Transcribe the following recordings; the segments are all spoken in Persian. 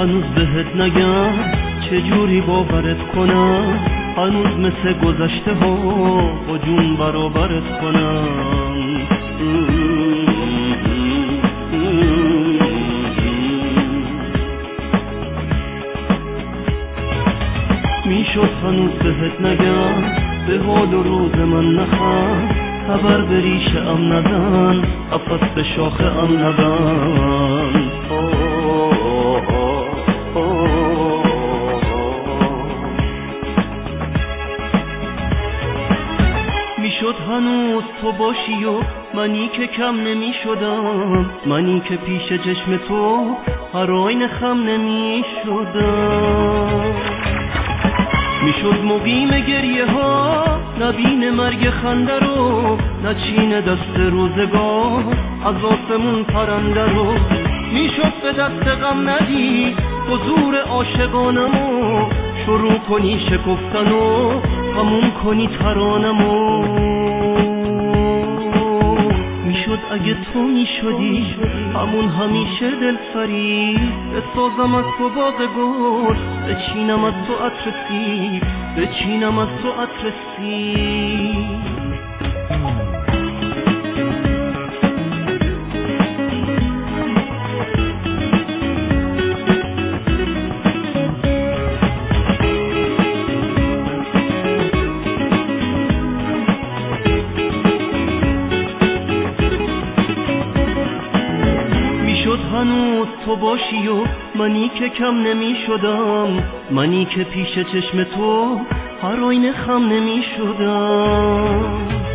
هنوز بهت نگم چجوری باورت کنم، هنوز مثل گذشته ها با جون برابرت کنم. میشد هنوز بهت نگم به حال و روز من نخم، خبر به ریشه ام ندن، قفس به شاخه ام ندن. میشد هنوز تو باشی و منی که کم نمی شدم، منی که پیش چشم تو هر آینه خم نمی شدم. میشد مقیم گریه ها نبین مرگ خنده رو، نچین دست روزگار از آسمون پرنده رو. میشد به دست غم ندی حضور عاشقانمو، شروع کنی شکفتن و همون کنی ترانمو. میشد اگه تو میشدی همون همیشه دل فریب، بسازم از تو باغ گل، بچینم از تو عطر سیب، بچینم از تو عطر سیب. هنوز تو باشی و منی که کم نمی شدم، منی که پیش چشم تو هر آینه خم نمی شدم.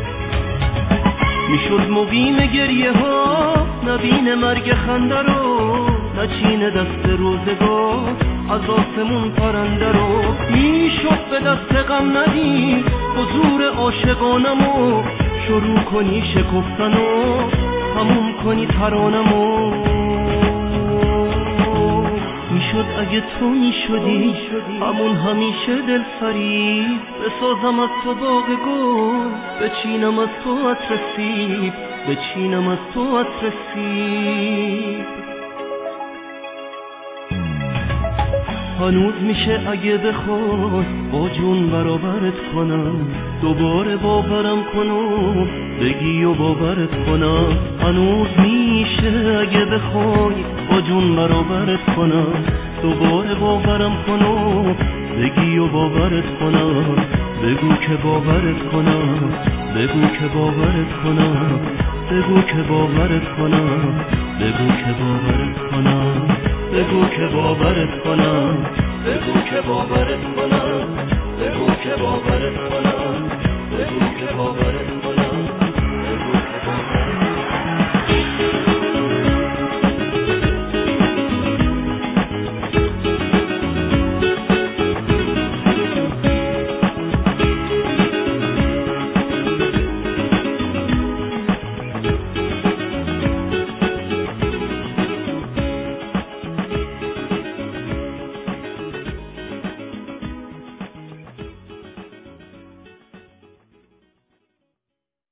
میشد مقیم گریه ها نبین مرگ خنده رو، نچین دست روزگار از آسمون پرنده رو. میشد به دست غم ندی حضور عاشقانمو، شروع کنی شکفتن و همون کنی ترانمو. میشد اگه تو میشدی همون همیشه دل فریب، بسازم از تو باغ گل، بچینم از تو عطر سیب، بچینم از تو عطر سیب. هنوز میشه اگه بخوای با جون برابرت کنم، دوباره باورم کنم بگی و باورت کنم. هنوز میشه اگه بخوای با جون برابرت کنم، دوباره باورم کنم بگی و باورت کنم. بگو که باورت کنم، بگو که باورت کنم، بگو که باورت کنم، بگو که باورت کنم، بگو که باورت کنم، بگو که باورت کنم، بگو که باورت کنم.